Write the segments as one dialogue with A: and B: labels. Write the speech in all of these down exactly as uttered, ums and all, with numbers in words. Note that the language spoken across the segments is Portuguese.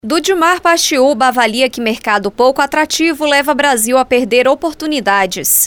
A: Dudimar Paxiúba avalia que mercado pouco atrativo leva Brasil a perder oportunidades.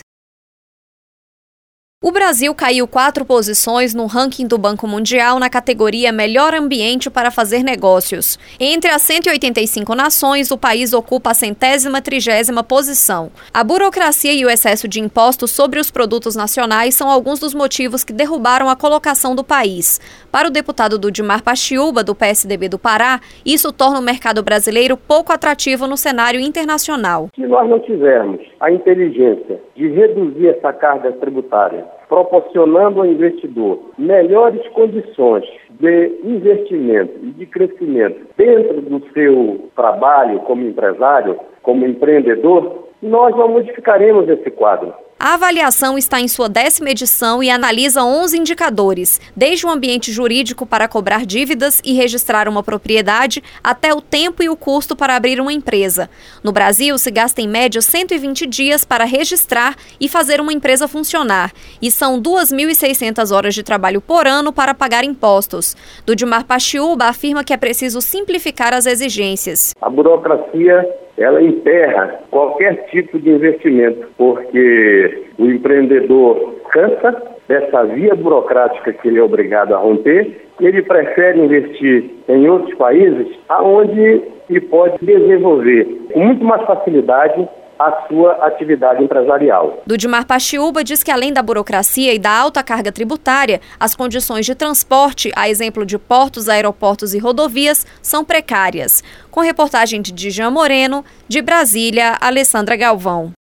A: O Brasil caiu quatro posições no ranking do Banco Mundial na categoria Melhor Ambiente para Fazer Negócios. Entre as cento e oitenta e cinco nações, o país ocupa a centésima trigésima posição. A burocracia e o excesso de impostos sobre os produtos nacionais são alguns dos motivos que derrubaram a colocação do país. Para o deputado Dudimar Paxiúba, do P S D B do Pará, isso torna o mercado brasileiro pouco atrativo no cenário internacional.
B: Se nós não tivermos a inteligência de reduzir essa carga tributária, proporcionando ao investidor melhores condições de investimento e de crescimento dentro do seu trabalho como empresário, como empreendedor, nós não modificaremos esse quadro.
A: A avaliação está em sua décima edição e analisa onze indicadores, desde o ambiente jurídico para cobrar dívidas e registrar uma propriedade, até o tempo e o custo para abrir uma empresa. No Brasil, se gasta em média cento e vinte dias para registrar e fazer uma empresa funcionar, e são duas mil e seiscentas horas de trabalho por ano para pagar impostos. Dudimar Paxiúba afirma que é preciso simplificar as exigências.
B: A burocracia, ela emperra qualquer tipo de investimento, porque o empreendedor cansa dessa via burocrática que ele é obrigado a romper, e ele prefere investir em outros países onde ele pode desenvolver com muito mais facilidade a sua atividade empresarial.
A: Dudimar Paxiúba diz que, além da burocracia e da alta carga tributária, as condições de transporte, a exemplo de portos, aeroportos e rodovias, são precárias. Com reportagem de Djan Moreno, de Brasília, Alessandra Galvão.